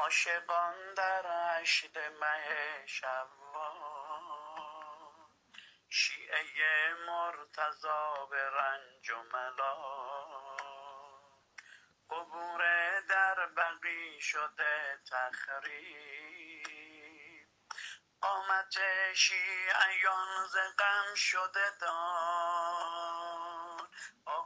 عاشقان در عشق مه شوال، شیعه مرتضی به رنج و ملال، قبور در بقی شده تخریب، قامت شیعیان ز غم شده دار.